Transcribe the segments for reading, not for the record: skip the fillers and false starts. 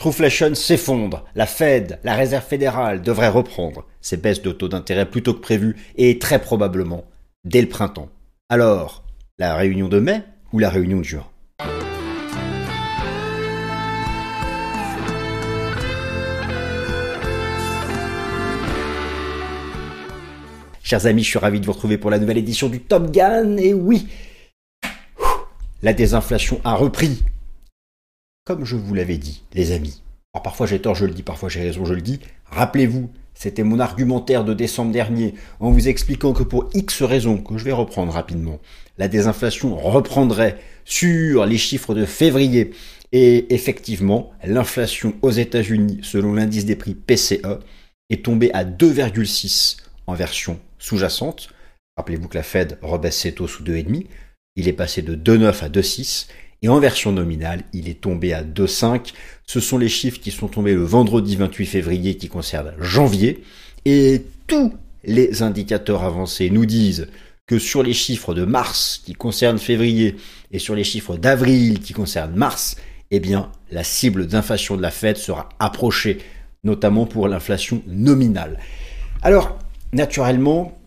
Trueflation s'effondre. La Fed, la Réserve fédérale, devrait reprendre ses baisses de taux d'intérêt plus tôt que prévu et très probablement dès le printemps. Alors, la réunion de mai ou la réunion de juin? Chers amis, je suis ravi de vous retrouver pour la nouvelle édition du Top Gun. Et oui, la désinflation a repris. Comme je vous l'avais dit, les amis. Alors parfois j'ai tort, je le dis, parfois j'ai raison, je le dis. Rappelez-vous, c'était mon argumentaire de décembre dernier en vous expliquant que pour X raisons, que je vais reprendre rapidement, la désinflation reprendrait sur les chiffres de février. Et effectivement, l'inflation aux États-Unis, selon l'indice des prix PCE, est tombée à 2,6 en version sous-jacente. Rappelez-vous que la Fed rebaisse ses taux sous 2,5. Il est passé de 2,9 à 2,6. Et en version nominale, il est tombé à 2,5. Ce sont les chiffres qui sont tombés le vendredi 28 février qui concernent janvier. Et tous les indicateurs avancés nous disent que sur les chiffres de mars qui concernent février et sur les chiffres d'avril qui concernent mars, eh bien, la cible d'inflation de la Fed sera approchée, notamment pour l'inflation nominale. Alors, naturellement,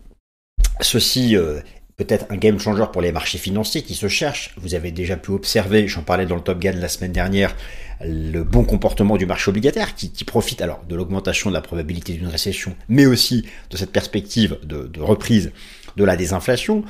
ceci peut-être un game changer pour les marchés financiers qui se cherchent. Vous avez déjà pu observer, j'en parlais dans le Top Gun la semaine dernière, le bon comportement du marché obligataire qui profite alors de l'augmentation de la probabilité d'une récession, mais aussi de cette perspective de reprise de la désinflation.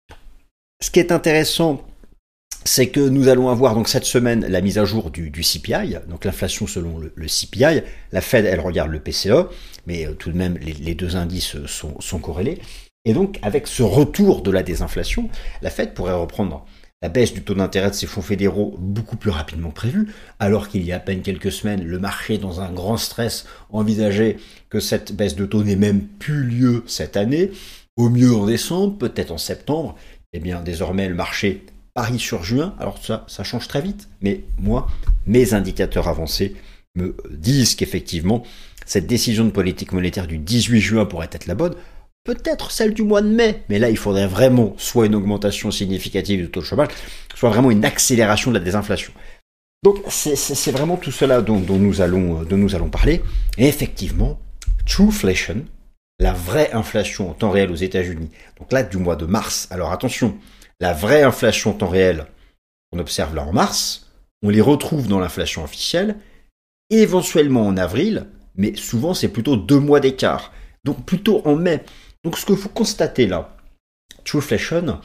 Ce qui est intéressant, c'est que nous allons avoir donc cette semaine la mise à jour du CPI, donc l'inflation selon le CPI. La Fed, elle regarde le PCE, mais tout de même les deux indices sont corrélés. Et donc, avec ce retour de la désinflation, la Fed pourrait reprendre la baisse du taux d'intérêt de ses fonds fédéraux beaucoup plus rapidement prévu, alors qu'il y a à peine quelques semaines, le marché, dans un grand stress, envisageait que cette baisse de taux n'ait même plus lieu cette année, au mieux en décembre, peut-être en septembre. Eh bien, désormais, le marché parie sur juin, alors ça change très vite, mais moi, mes indicateurs avancés me disent qu'effectivement, cette décision de politique monétaire du 18 juin pourrait être la bonne, peut-être celle du mois de mai, mais là il faudrait vraiment soit une augmentation significative du taux de chômage, soit vraiment une accélération de la désinflation. Donc c'est vraiment tout cela dont nous allons parler. Et effectivement, Trueflation, la vraie inflation en temps réel aux États-Unis, donc là du mois de mars. Alors attention, la vraie inflation en temps réel qu'on observe là en mars, on les retrouve dans l'inflation officielle, éventuellement en avril, mais souvent c'est plutôt 2 mois d'écart, donc plutôt en mai. Donc ce que vous constatez là, Trueflation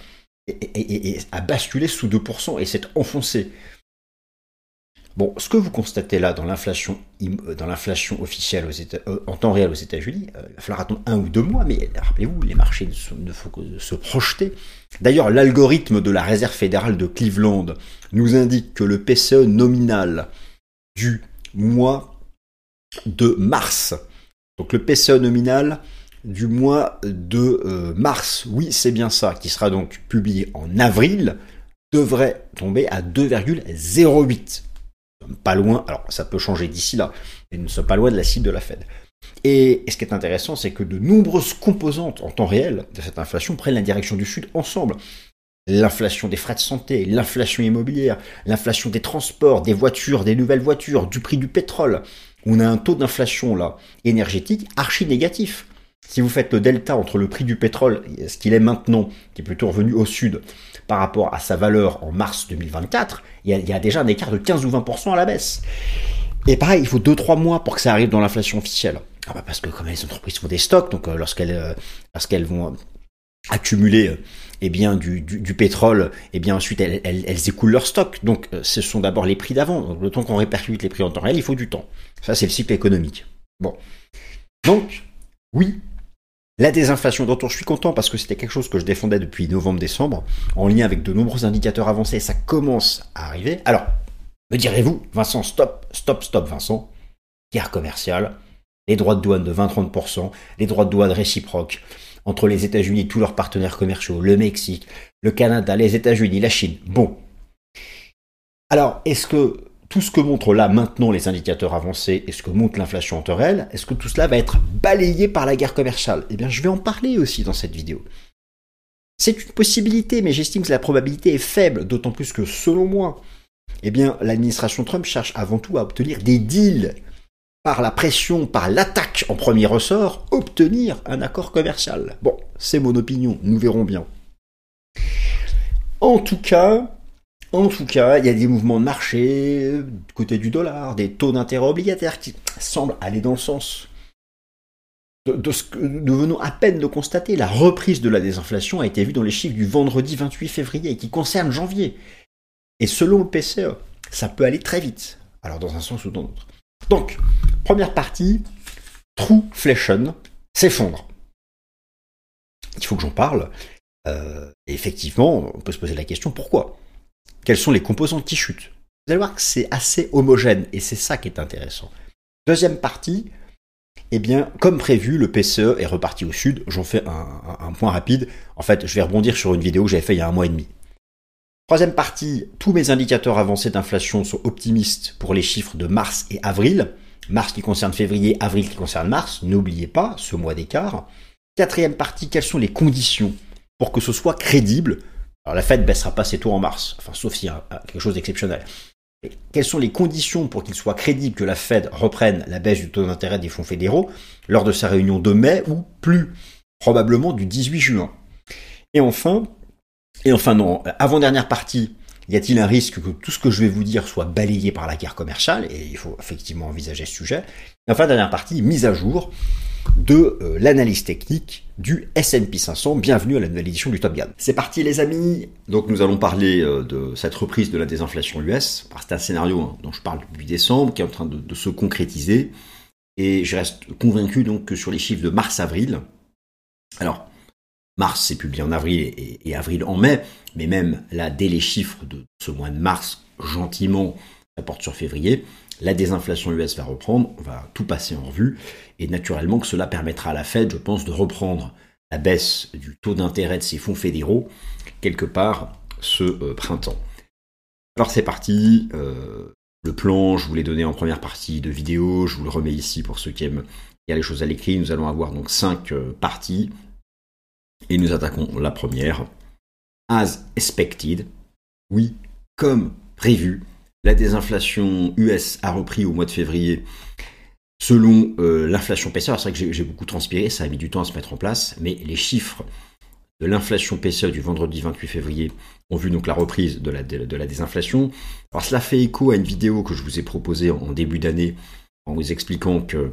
a basculé sous 2% et s'est enfoncé. Bon, ce que vous constatez là dans l'inflation officielle en temps réel aux États-Unis, il va falloir attendre 1 ou 2 mois, mais rappelez-vous, les marchés ne font que se projeter. D'ailleurs, l'algorithme de la Réserve fédérale de Cleveland nous indique que le PCE nominal du mois de mars, donc le PCE nominal du mois de mars, oui c'est bien ça, qui sera donc publié en avril, devrait tomber à 2,08. Pas loin, alors ça peut changer d'ici là, mais nous ne sommes pas loin de la cible de la Fed. Et ce qui est intéressant, c'est que de nombreuses composantes en temps réel de cette inflation prennent la direction du sud ensemble. L'inflation des frais de santé, l'inflation immobilière, l'inflation des transports, des voitures, des nouvelles voitures, du prix du pétrole. On a un taux d'inflation là énergétique archi négatif. Si vous faites le delta entre le prix du pétrole, ce qu'il est maintenant, qui est plutôt revenu au sud, par rapport à sa valeur en mars 2024, il y a déjà un écart de 15 ou 20% à la baisse. Et pareil, il faut 2-3 mois pour que ça arrive dans l'inflation officielle. Parce que comme les entreprises font des stocks, donc lorsqu'elles vont accumuler du pétrole, ensuite elles écoulent leur stock. Donc ce sont d'abord les prix d'avant. Donc, le temps qu'on répercute les prix en temps réel, il faut du temps. Ça, c'est le cycle économique. Bon. Donc, oui, la désinflation dont je suis content parce que c'était quelque chose que je défendais depuis novembre-décembre, en lien avec de nombreux indicateurs avancés, ça commence à arriver. Alors, me direz-vous, Vincent, stop, Vincent, guerre commerciale, les droits de douane de 20-30%, les droits de douane réciproques entre les États-Unis et tous leurs partenaires commerciaux, le Mexique, le Canada, les États-Unis, la Chine. Bon. Alors, est-ce que tout ce que montrent là maintenant les indicateurs avancés et ce que montre l'inflation en temps réel, est-ce que tout cela va être balayé par la guerre commerciale? Eh bien, je vais en parler aussi dans cette vidéo. C'est une possibilité, mais j'estime que la probabilité est faible, d'autant plus que, selon moi, Eh bien, l'administration Trump cherche avant tout à obtenir des deals par la pression, par l'attaque en premier ressort, obtenir un accord commercial. Bon, c'est mon opinion, nous verrons bien. En tout cas, il y a des mouvements de marché, du côté du dollar, des taux d'intérêt obligataires qui semblent aller dans le sens de ce que nous venons à peine de constater. La reprise de la désinflation a été vue dans les chiffres du vendredi 28 février et qui concerne janvier. Et selon le PCE, ça peut aller très vite. Alors dans un sens ou dans l'autre. Donc, première partie, Trueflation s'effondre. Il faut que j'en parle. Et effectivement, on peut se poser la question, pourquoi ? Quelles sont les composantes qui chutent ? Vous allez voir que c'est assez homogène, et c'est ça qui est intéressant. Deuxième partie, eh bien, comme prévu, le PCE est reparti au sud. J'en fais un point rapide. En fait, je vais rebondir sur une vidéo que j'avais faite il y a 1 mois et demi. Troisième partie, tous mes indicateurs avancés d'inflation sont optimistes pour les chiffres de mars et avril. Mars qui concerne février, avril qui concerne mars. N'oubliez pas ce mois d'écart. Quatrième partie, quelles sont les conditions pour que ce soit crédible ? Alors la Fed ne baissera pas ses taux en mars, enfin sauf s'il y a quelque chose d'exceptionnel. Et quelles sont les conditions pour qu'il soit crédible que la Fed reprenne la baisse du taux d'intérêt des fonds fédéraux lors de sa réunion de mai ou plus probablement du 18 juin ? Et enfin non, avant-dernière partie, y a-t-il un risque que tout ce que je vais vous dire soit balayé par la guerre commerciale ? Et il faut effectivement envisager ce sujet. Et enfin, dernière partie, mise à jour de l'analyse technique du S&P 500. Bienvenue à la nouvelle édition du Top Gun. C'est parti les amis. Donc nous allons parler de cette reprise de la désinflation US. C'est un scénario dont je parle depuis décembre, qui est en train de se concrétiser. Et je reste convaincu donc que sur les chiffres de mars-avril, alors mars c'est publié en avril et avril en mai, mais même là dès les chiffres de ce mois de mars, gentiment, ça porte sur février, la désinflation US va reprendre, on va tout passer en revue, et naturellement que cela permettra à la Fed, je pense, de reprendre la baisse du taux d'intérêt de ses fonds fédéraux, quelque part ce printemps. Alors c'est parti, le plan, je vous l'ai donné en première partie de vidéo, je vous le remets ici pour ceux qui aiment lire les choses à l'écrit. Nous allons avoir donc 5 parties, et nous attaquons la première. As expected, oui, comme prévu, la désinflation US a repris au mois de février selon l'inflation PCE. C'est vrai que j'ai beaucoup transpiré, ça a mis du temps à se mettre en place, mais les chiffres de l'inflation PCE du vendredi 28 février ont vu donc la reprise de la désinflation. Alors cela fait écho à une vidéo que je vous ai proposée en début d'année en vous expliquant que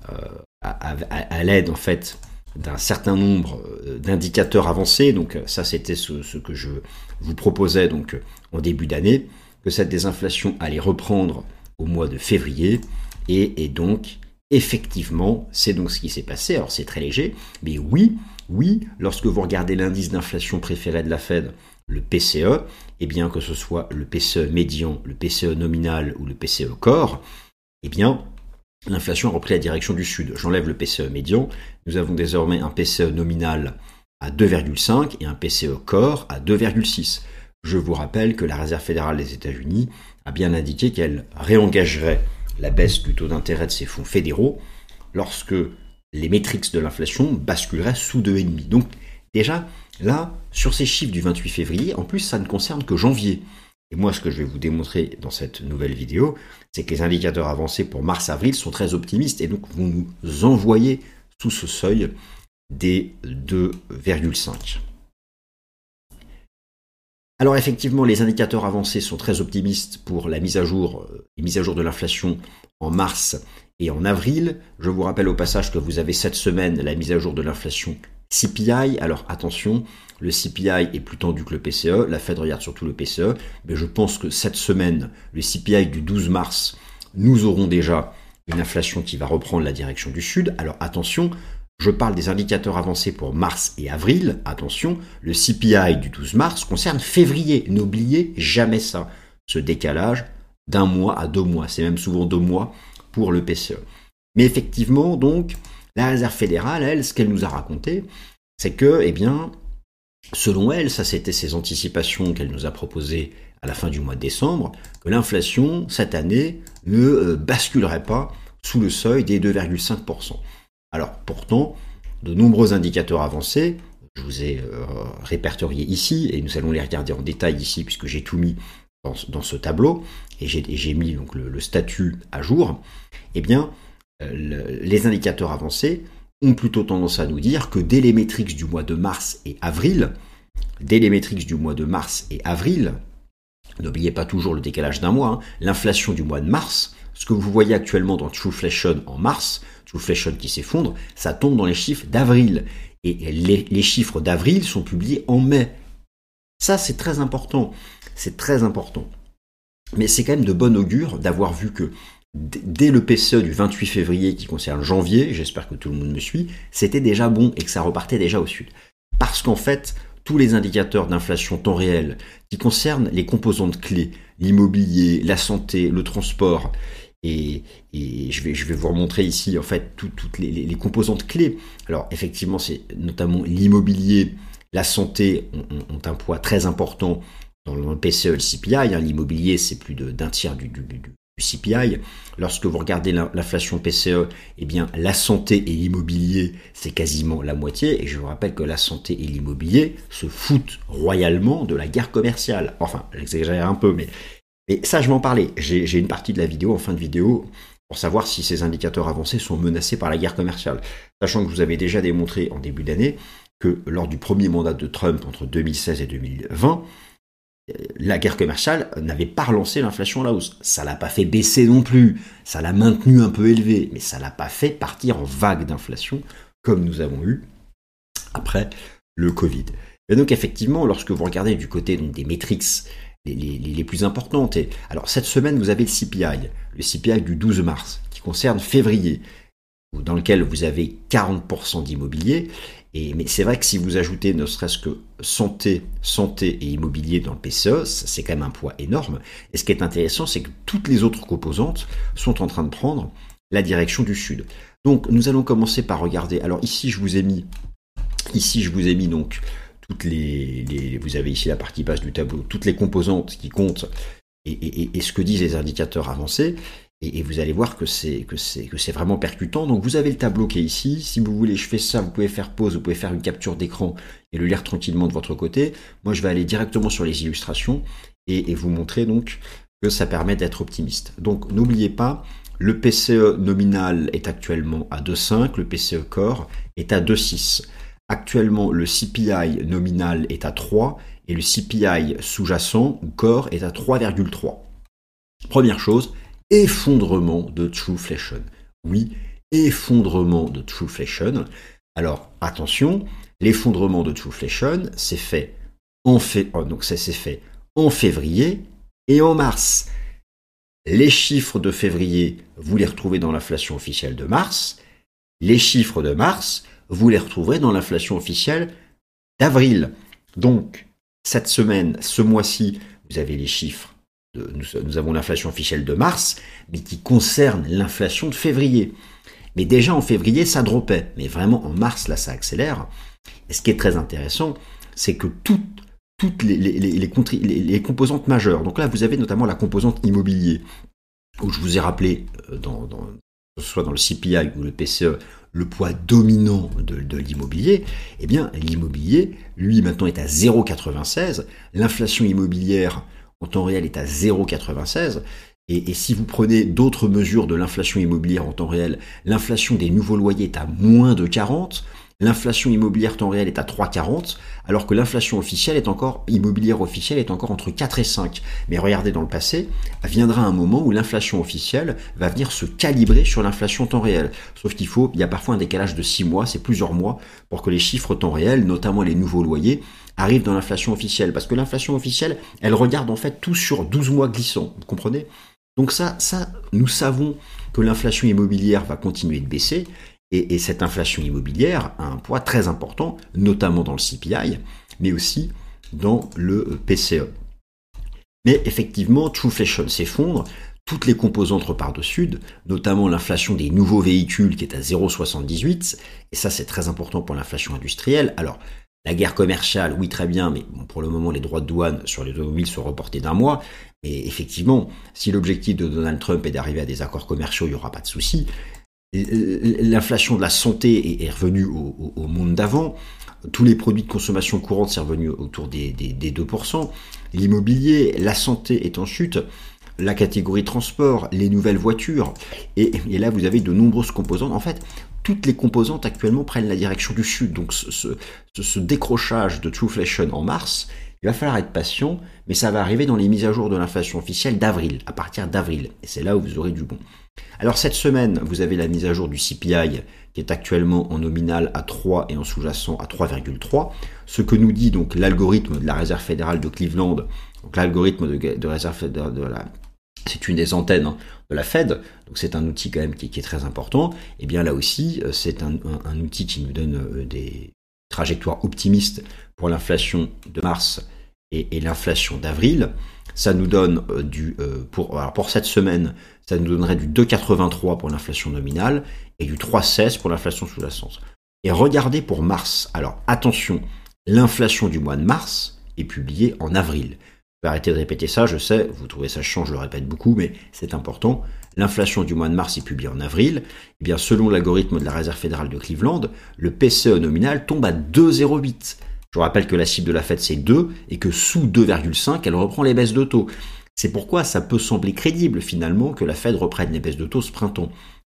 à l'aide en fait d'un certain nombre d'indicateurs avancés, donc ça c'était ce que je vous proposais donc en début d'année, que cette désinflation allait reprendre au mois de février, et donc effectivement c'est donc ce qui s'est passé. Alors c'est très léger, mais oui, lorsque vous regardez l'indice d'inflation préféré de la Fed, le PCE, eh bien que ce soit le PCE médian, le PCE nominal ou le PCE core, eh bien l'inflation a repris la direction du sud. J'enlève le PCE médian. Nous avons désormais un PCE nominal à 2,5 et un PCE core à 2,6. Je vous rappelle que la Réserve fédérale des États-Unis a bien indiqué qu'elle réengagerait la baisse du taux d'intérêt de ses fonds fédéraux lorsque les métriques de l'inflation basculeraient sous 2,5. Donc déjà, là, sur ces chiffres du 28 février, en plus, ça ne concerne que janvier. Et moi, ce que je vais vous démontrer dans cette nouvelle vidéo, c'est que les indicateurs avancés pour mars-avril sont très optimistes et donc vont nous envoyer sous ce seuil des 2,5. Alors effectivement, les indicateurs avancés sont très optimistes pour la mise à jour, les mises à jour de l'inflation en mars et en avril. Je vous rappelle au passage que vous avez cette semaine la mise à jour de l'inflation CPI. Alors attention, le CPI est plus tendu que le PCE, la Fed regarde surtout le PCE, mais je pense que cette semaine, le CPI du 12 mars, nous aurons déjà une inflation qui va reprendre la direction du sud. Alors attention, je parle des indicateurs avancés pour mars et avril. Attention, le CPI du 12 mars concerne février. N'oubliez jamais ça. Ce décalage d'1 mois à 2 mois. C'est même souvent 2 mois pour le PCE. Mais effectivement, donc, la Réserve fédérale, elle, ce qu'elle nous a raconté, c'est que, eh bien, selon elle, ça c'était ses anticipations qu'elle nous a proposées à la fin du mois de décembre, que l'inflation, cette année, ne basculerait pas sous le seuil des 2,5%. Alors pourtant, de nombreux indicateurs avancés, je vous ai répertorié ici, et nous allons les regarder en détail ici, puisque j'ai tout mis dans ce tableau, et j'ai mis donc le statut à jour, eh bien, les indicateurs avancés ont plutôt tendance à nous dire que dès les métriques du mois de mars et avril, n'oubliez pas toujours le décalage d'un mois, l'inflation du mois de mars, ce que vous voyez actuellement dans Trueflation en mars, Trueflation qui s'effondre, ça tombe dans les chiffres d'avril. Et les chiffres d'avril sont publiés en mai. Ça, c'est très important. C'est très important. Mais c'est quand même de bon augure d'avoir vu que dès le PCE du 28 février qui concerne janvier, j'espère que tout le monde me suit, c'était déjà bon et que ça repartait déjà au sud. Parce qu'en fait, tous les indicateurs d'inflation temps réel qui concernent les composantes clés, l'immobilier, la santé, le transport, et je vais vous remontrer ici en fait toutes les composantes clés. Alors effectivement, c'est notamment l'immobilier, la santé ont un poids très important dans le PCE et le CPI. L'immobilier, c'est plus d'un tiers du CPI. Lorsque vous regardez l'inflation PCE, eh bien la santé et l'immobilier, c'est quasiment la moitié. Et je vous rappelle que la santé et l'immobilier se foutent royalement de la guerre commerciale. Enfin, j'exagère un peu, mais ça, je vais en parler. J'ai une partie de la vidéo, en fin de vidéo, pour savoir si ces indicateurs avancés sont menacés par la guerre commerciale. Sachant que je vous avais déjà démontré en début d'année que lors du premier mandat de Trump entre 2016 et 2020, la guerre commerciale n'avait pas relancé l'inflation à la hausse. Ça l'a pas fait baisser non plus. Ça l'a maintenu un peu élevé, mais ça l'a pas fait partir en vague d'inflation comme nous avons eu après le Covid. Et donc effectivement, lorsque vous regardez du côté donc, des métriques les plus importantes. Alors cette semaine, vous avez le CPI du 12 mars, qui concerne février, dans lequel vous avez 40% d'immobilier. Mais c'est vrai que si vous ajoutez ne serait-ce que santé et immobilier dans le PCE, c'est quand même un poids énorme. Et ce qui est intéressant, c'est que toutes les autres composantes sont en train de prendre la direction du sud. Donc nous allons commencer par regarder. Alors ici, je vous ai mis donc toutes vous avez ici la partie basse du tableau, toutes les composantes qui comptent et ce que disent les indicateurs avancés, et vous allez voir que c'est vraiment percutant. Donc vous avez le tableau qui est ici. Si vous voulez, je fais ça, vous pouvez faire pause, vous pouvez faire une capture d'écran et le lire tranquillement de votre côté. Moi, je vais aller directement sur les illustrations et vous montrer donc que ça permet d'être optimiste. Donc n'oubliez pas, le PCE nominal est actuellement à 2,5, le PCE Core est à 2,6. Actuellement, le CPI nominal est à 3 et le CPI sous-jacent ou Core est à 3,3. Première chose, effondrement de Trueflation. Oui, effondrement de Trueflation. Alors, attention, l'effondrement de Trueflation, c'est fait en février et en mars. Les chiffres de février, vous les retrouvez dans l'inflation officielle de mars. Les chiffres de mars, vous les retrouverez dans l'inflation officielle d'avril. Donc, cette semaine, ce mois-ci, vous avez les chiffres. Nous avons l'inflation officielle de mars, mais qui concerne l'inflation de février. Mais déjà en février, ça dropait. Mais vraiment, en mars, là, ça accélère. Et ce qui est très intéressant, c'est que toutes les composantes majeures. Donc là, vous avez notamment la composante immobilier, où je vous ai rappelé, que ce soit dans le CPI ou le PCE, le poids dominant de l'immobilier. Eh bien, l'immobilier, lui, maintenant, est à 0,96. L'inflation immobilière, en temps réel, est à 0,96. Et si vous prenez d'autres mesures de l'inflation immobilière en temps réel, l'inflation des nouveaux loyers est à moins de 40. L'inflation immobilière temps réel est à 3,40, alors que l'inflation immobilière officielle est encore entre 4 et 5. Mais regardez, dans le passé, viendra un moment où l'inflation officielle va venir se calibrer sur l'inflation temps réel. Sauf il y a parfois un décalage de 6 mois, c'est plusieurs mois, pour que les chiffres temps réel, notamment les nouveaux loyers, arrivent dans l'inflation officielle. Parce que l'inflation officielle, elle regarde en fait tout sur 12 mois glissants, vous comprenez ? Donc ça, nous savons que l'inflation immobilière va continuer de baisser, et cette inflation immobilière a un poids très important, notamment dans le CPI, mais aussi dans le PCE. Mais effectivement, Trueflation s'effondre, toutes les composantes repartent au sud, notamment l'inflation des nouveaux véhicules qui est à 0,78, et ça c'est très important pour l'inflation industrielle. Alors, la guerre commerciale, oui très bien, mais bon, pour le moment les droits de douane sur les automobiles sont reportés d'un mois, mais effectivement, si l'objectif de Donald Trump est d'arriver à des accords commerciaux, il n'y aura pas de souci. L'inflation de la santé est revenue au monde d'avant. Tous les produits de consommation courante, c'est revenu autour des 2%. L'immobilier, la santé est en chute. La catégorie transport, les nouvelles voitures. Et là, vous avez de nombreuses composantes. En fait, toutes les composantes actuellement prennent la direction du sud. Donc ce décrochage de Trueflation en mars, il va falloir être patient, mais ça va arriver dans les mises à jour de l'inflation officielle d'avril, à partir d'avril. Et c'est là où vous aurez du bon. Alors cette semaine, vous avez la mise à jour du CPI qui est actuellement en nominal à 3 et en sous-jacent à 3,3. Ce que nous dit donc l'algorithme de la Réserve fédérale de Cleveland, donc l'algorithme de Réserve fédérale c'est une des antennes de la Fed, donc c'est un outil quand même qui est très important. Et bien là aussi, c'est un outil qui nous donne des trajectoires optimistes pour l'inflation de mars et l'inflation d'avril. Ça nous donne pour cette semaine, ça nous donnerait du 2,83 pour l'inflation nominale et du 3,16 pour l'inflation sous-jacente. Et regardez pour mars. Alors attention, l'inflation du mois de mars est publiée en avril. Je vais arrêter de répéter ça, je sais, vous trouvez ça chiant, je le répète beaucoup, mais c'est important. L'inflation du mois de mars est publiée en avril. Eh bien, selon l'algorithme de la Réserve fédérale de Cleveland, le PCE nominal tombe à 2,08. Je vous rappelle que la cible de la Fed, c'est 2, et que sous 2,5, elle reprend les baisses de taux. C'est pourquoi ça peut sembler crédible, finalement, que la Fed reprenne les baisses de taux ce printemps,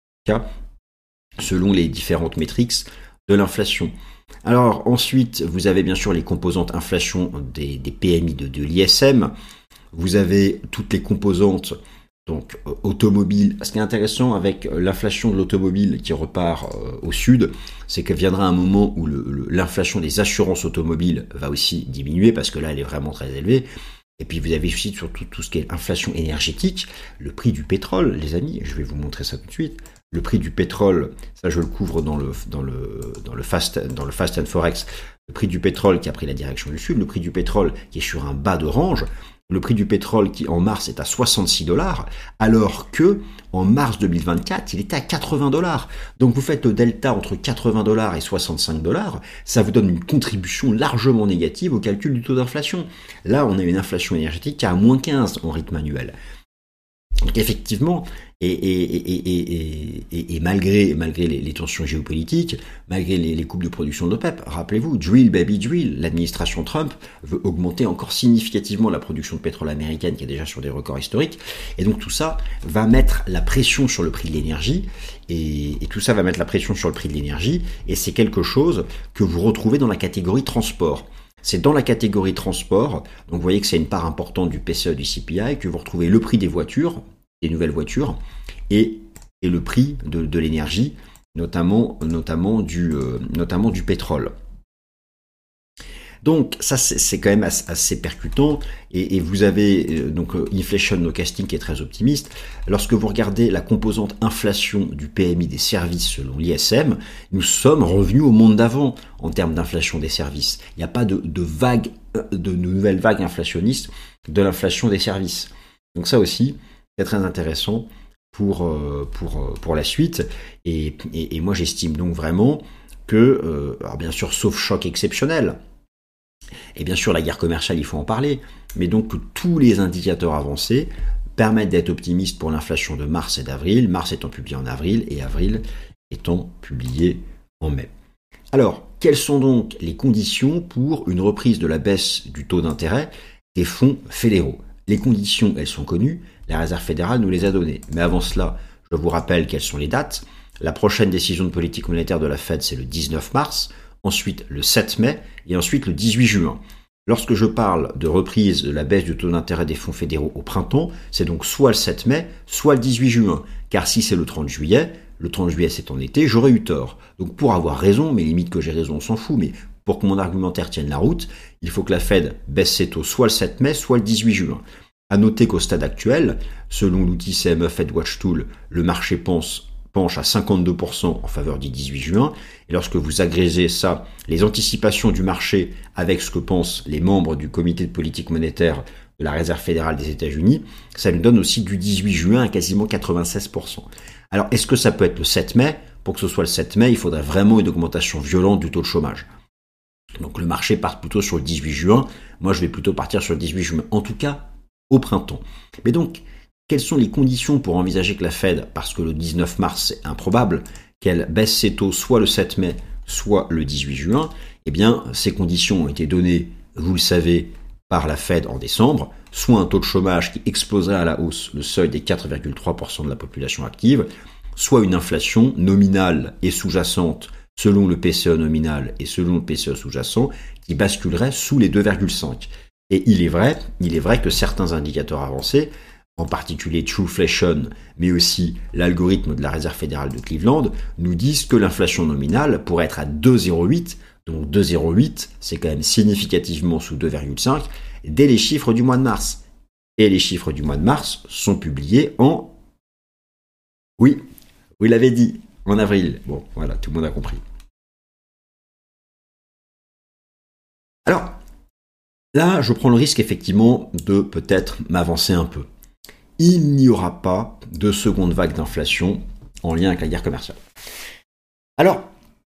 selon les différentes métriques de l'inflation. Alors ensuite, vous avez bien sûr les composantes inflation des PMI de l'ISM. Vous avez toutes les composantes donc automobile. Ce qui est intéressant avec l'inflation de l'automobile qui repart au sud, c'est que viendra un moment où l'inflation des assurances automobiles va aussi diminuer parce que là, elle est vraiment très élevée. Et puis vous avez aussi surtout tout ce qui est inflation énergétique, le prix du pétrole, les amis. Je vais vous montrer ça tout de suite. Le prix du pétrole, ça je le couvre dans le Fast and Forex. Le prix du pétrole qui a pris la direction du sud, le prix du pétrole qui est sur un bas de range, le prix du pétrole qui en mars est à 66 $, alors que en mars 2024, il était à 80 $. Donc vous faites le delta entre 80 $ et 65 $, ça vous donne une contribution largement négative au calcul du taux d'inflation. Là, on a une inflation énergétique qui est à moins 15 en rythme annuel. Donc effectivement, et malgré les tensions géopolitiques, malgré les coupes de production de l'OPEP, rappelez-vous, drill baby drill, l'administration Trump veut augmenter encore significativement la production de pétrole américaine qui est déjà sur des records historiques, et donc tout ça va mettre la pression sur le prix de l'énergie, et tout ça va mettre la pression sur le prix de l'énergie, et c'est quelque chose que vous retrouvez dans la catégorie transport. C'est dans la catégorie transport, donc vous voyez que c'est une part importante du PCE du CPI, que vous retrouvez le prix des voitures, des nouvelles voitures, et le prix de l'énergie, notamment du pétrole. Donc ça c'est quand même assez percutant, et vous avez donc Inflation Nowcasting qui est très optimiste. Lorsque vous regardez la composante inflation du PMI des services selon l'ISM, nous sommes revenus au monde d'avant en termes d'inflation des services. Il n'y a pas de nouvelle vague inflationniste de l'inflation des services. Donc ça aussi c'est très intéressant pour la suite, et moi j'estime donc vraiment que, alors bien sûr sauf choc exceptionnel, et bien sûr la guerre commerciale il faut en parler, mais donc que tous les indicateurs avancés permettent d'être optimistes pour l'inflation de mars et d'avril, mars étant publié en avril et avril étant publié en mai. Alors, quelles sont donc les conditions pour une reprise de la baisse du taux d'intérêt des fonds fédéraux? Les conditions, elles sont connues, la Réserve fédérale nous les a données. Mais avant cela, je vous rappelle quelles sont les dates. La prochaine décision de politique monétaire de la Fed, c'est le 19 mars, ensuite le 7 mai et ensuite le 18 juin. Lorsque je parle de reprise de la baisse du taux d'intérêt des fonds fédéraux au printemps, c'est donc soit le 7 mai, soit le 18 juin. Car si c'est le 30 juillet c'est en été, j'aurais eu tort. Donc pour avoir raison, mais limite que j'ai raison, on s'en fout, mais pour que mon argumentaire tienne la route, il faut que la Fed baisse ses taux soit le 7 mai, soit le 18 juin. À noter qu'au stade actuel, selon l'outil CME Fed Watch Tool, le marché penche à 52% en faveur du 18 juin. Et lorsque vous agrégez ça, les anticipations du marché avec ce que pensent les membres du comité de politique monétaire de la Réserve fédérale des États-Unis, ça nous donne aussi du 18 juin à quasiment 96%. Alors, est-ce que ça peut être le 7 mai? Pour que ce soit le 7 mai, il faudrait vraiment une augmentation violente du taux de chômage. Donc le marché part plutôt sur le 18 juin. Moi, je vais plutôt partir sur le 18 juin. En tout cas, au printemps. Mais donc, quelles sont les conditions pour envisager que la Fed, parce que le 19 mars c'est improbable, qu'elle baisse ses taux soit le 7 mai, soit le 18 juin, eh bien, ces conditions ont été données, vous le savez, par la Fed en décembre, soit un taux de chômage qui exploserait à la hausse le seuil des 4,3% de la population active, soit une inflation nominale et sous-jacente selon le PCE nominal et selon le PCE sous-jacent qui basculerait sous les 2,5. Et il est vrai que certains indicateurs avancés, en particulier Trueflation, mais aussi l'algorithme de la Réserve fédérale de Cleveland, nous disent que l'inflation nominale pourrait être à 2,08, donc 2,08, c'est quand même significativement sous 2,5, dès les chiffres du mois de mars. Et les chiffres du mois de mars sont publiés en... Oui, vous l'avez dit, en avril. Bon, voilà, tout le monde a compris. Alors, là, je prends le risque effectivement de peut-être m'avancer un peu. Il n'y aura pas de seconde vague d'inflation en lien avec la guerre commerciale. Alors,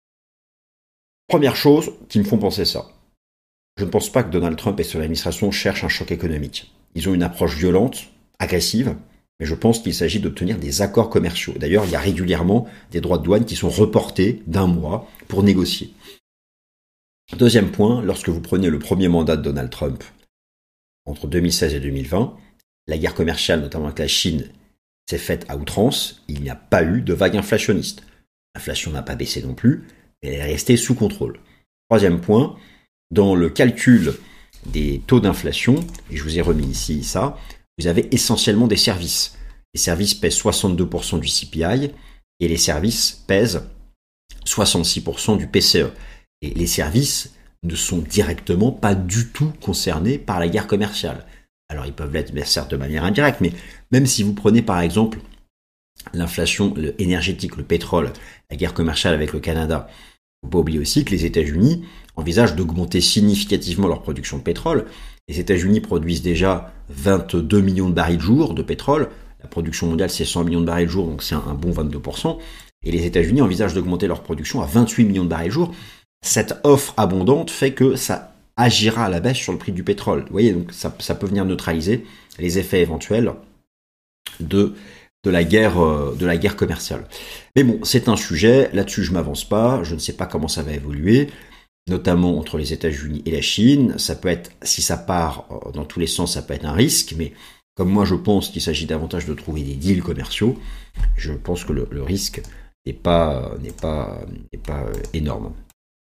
première chose qui me font penser ça. Je ne pense pas que Donald Trump et son administration cherchent un choc économique. Ils ont une approche violente, agressive, mais je pense qu'il s'agit d'obtenir des accords commerciaux. D'ailleurs, il y a régulièrement des droits de douane qui sont reportés d'un mois pour négocier. Deuxième point, lorsque vous prenez le premier mandat de Donald Trump, entre 2016 et 2020, la guerre commerciale, notamment avec la Chine, s'est faite à outrance. Il n'y a pas eu de vague inflationniste. L'inflation n'a pas baissé non plus, mais elle est restée sous contrôle. Troisième point, dans le calcul des taux d'inflation, et je vous ai remis ici ça, vous avez essentiellement des services. Les services pèsent 62% du CPI et les services pèsent 66% du PCE. Et les services ne sont directement pas du tout concernés par la guerre commerciale. Alors ils peuvent l'être certes de manière indirecte, mais même si vous prenez par exemple l'inflation énergétique, le pétrole, la guerre commerciale avec le Canada, il ne faut pas oublier aussi que les États-Unis envisagent d'augmenter significativement leur production de pétrole. Les États-Unis produisent déjà 22 millions de barils jour de pétrole. La production mondiale, c'est 100 millions de barils jour, donc c'est un bon 22%. Et les États-Unis envisagent d'augmenter leur production à 28 millions de barils jour. Cette offre abondante fait que ça agira à la baisse sur le prix du pétrole. Vous voyez, donc ça peut venir neutraliser les effets éventuels de la guerre commerciale. Mais bon, c'est un sujet, là-dessus je m'avance pas, je ne sais pas comment ça va évoluer, notamment entre les États-Unis et la Chine. Ça peut être, si ça part dans tous les sens, ça peut être un risque, mais comme moi je pense qu'il s'agit davantage de trouver des deals commerciaux, je pense que le risque n'est pas énorme.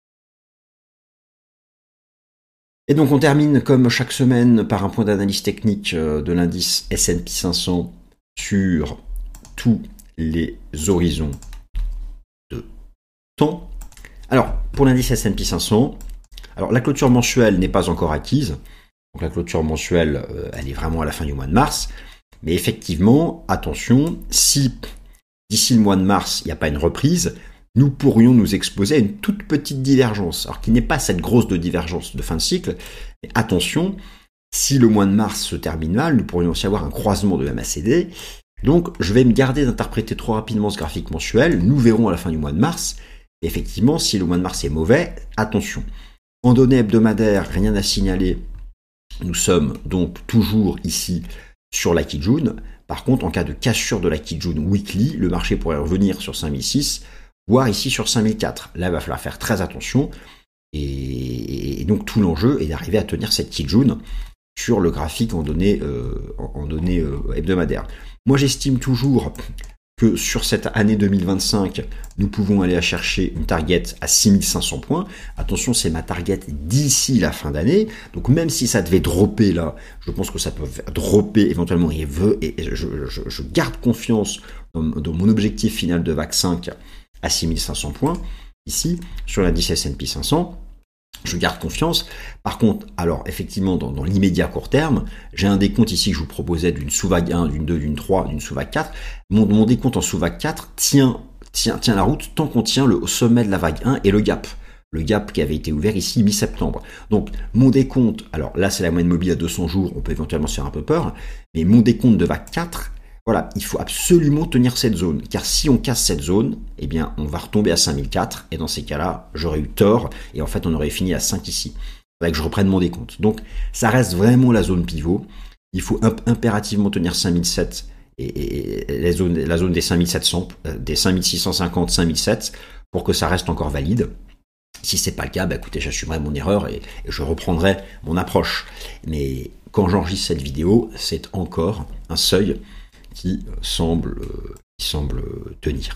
Et donc on termine comme chaque semaine par un point d'analyse technique de l'indice S&P 500 sur tous les horizons de temps. Alors pour l'indice S&P 500, alors la clôture mensuelle n'est pas encore acquise. Donc la clôture mensuelle, elle est vraiment à la fin du mois de mars. Mais effectivement, attention, si d'ici le mois de mars, il n'y a pas une reprise, nous pourrions nous exposer à une toute petite divergence. Alors qui n'est pas cette grosse de divergence de fin de cycle, mais attention, si le mois de mars se termine mal, nous pourrions aussi avoir un croisement de MACD. Donc je vais me garder d'interpréter trop rapidement ce graphique mensuel. Nous verrons à la fin du mois de mars. Effectivement, si le mois de mars est mauvais, attention. En données hebdomadaires, rien à signaler. Nous sommes donc toujours ici sur la Kijun. Par contre, en cas de cassure de la Kijun Weekly, le marché pourrait revenir sur 5006, voire ici sur 5004. Là, il va falloir faire très attention. Et donc, tout l'enjeu est d'arriver à tenir cette Kijun sur le graphique en données hebdomadaires. Moi, j'estime toujours que sur cette année 2025, nous pouvons aller à chercher une target à 6500 points. Attention, c'est ma target d'ici la fin d'année. Donc même si ça devait dropper là, je pense que ça peut dropper éventuellement et je garde confiance dans mon objectif final de VAC 5 à 6500 points. Ici, sur l'indice S&P 500, je garde confiance. Par contre, alors effectivement, dans l'immédiat court terme, j'ai un décompte ici que je vous proposais d'une sous-vague 1, d'une 2, d'une 3, d'une sous-vague 4. Mon décompte en sous-vague 4 tient la route tant qu'on tient le sommet de la vague 1 et le gap. Le gap qui avait été ouvert ici mi-septembre. Donc, mon décompte, alors là, c'est la moyenne mobile à 200 jours, on peut éventuellement se faire un peu peur, mais mon décompte de vague 4, voilà, il faut absolument tenir cette zone, car si on casse cette zone, eh bien, on va retomber à 5004, et dans ces cas-là, j'aurais eu tort, et en fait, on aurait fini à 5 ici. Il faudrait que je reprenne mon décompte. Donc, ça reste vraiment la zone pivot. Il faut impérativement tenir 5007 et la zone des 5700, des 5650, 5007 pour que ça reste encore valide. Si c'est pas le cas, écoutez, j'assumerai mon erreur et je reprendrai mon approche. Mais quand j'enregistre cette vidéo, c'est encore un seuil qui semble tenir.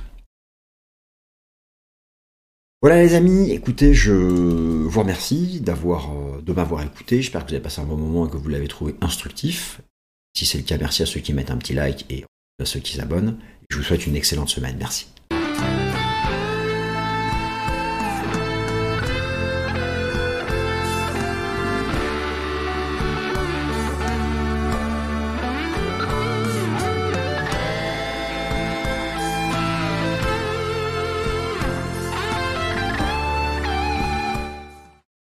Voilà les amis, écoutez, je vous remercie de m'avoir écouté. J'espère que vous avez passé un bon moment et que vous l'avez trouvé instructif. Si c'est le cas, merci à ceux qui mettent un petit like et à ceux qui s'abonnent. Je vous souhaite une excellente semaine. Merci.